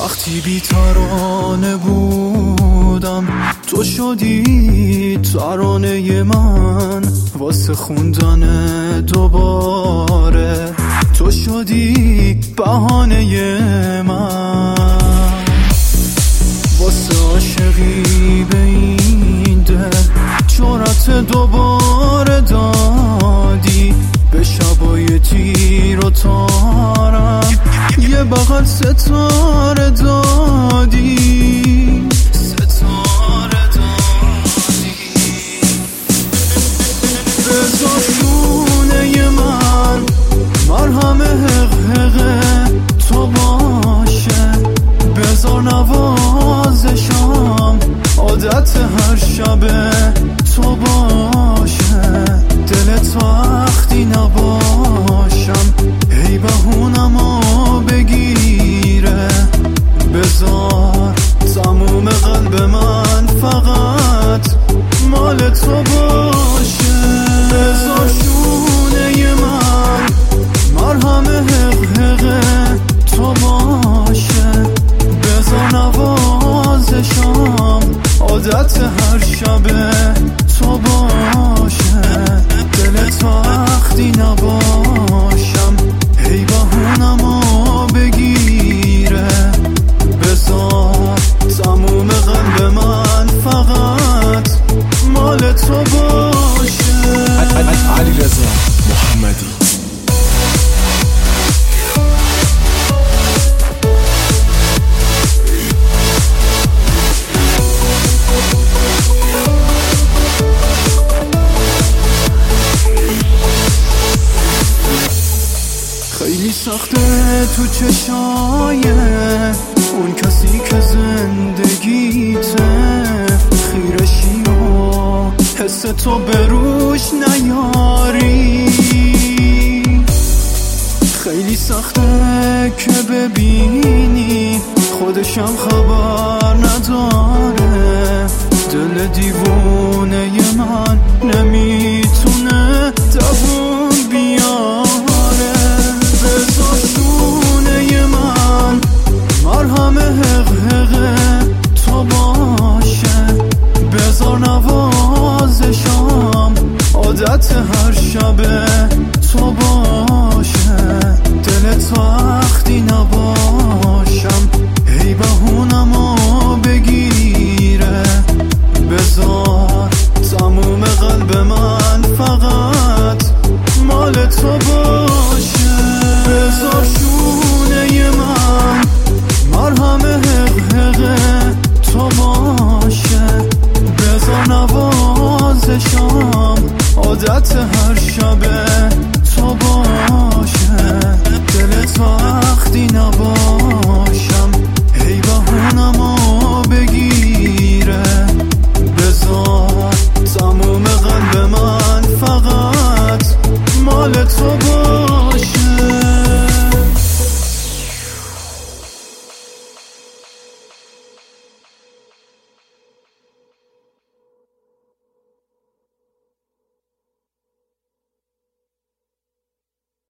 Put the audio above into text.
وقتی بی‌ترانه بودم تو شدی ترانه من، واسه خوندن دوباره تو شدی بهانه من، واسه عاشقی به این دل جرأت دوباره دادی، به شبای تیر و تارم یه بغل ستاره دادی، ستاره دادی. بذار شونه من مرهم حقه تو باشه، بذار نوازشم عادت هر شبه تو باشه، دلت وقتی نباشم هی بهونمو بگیره، بذار تموم قلب من فقط مال تو باشه، بذار شونه من مرهم حقه تو باشه، بذار نوازشم عادت هر شبه تو باشه، دلت وقتی نباشم هی بهونمو بگیره، بذار تموم قلب من فقط مال تو باشه. علیرضا محمدی. خیلی سخته تو چشای اون کسی که زندگیته خیرشی و حس تو بروش نیاری، خیلی سخته که ببینی خودشم خبر نداره، دل دیوونه من نمیتونه دووم بیاره، بذار شونه من مرهم حقه تو باشه، بذار نوازشم عادت هر شبه تو باشه، دلت وقتی نباشم هی بهونمو بگیره، بذار تموم قلب من فقط مال تو باشه.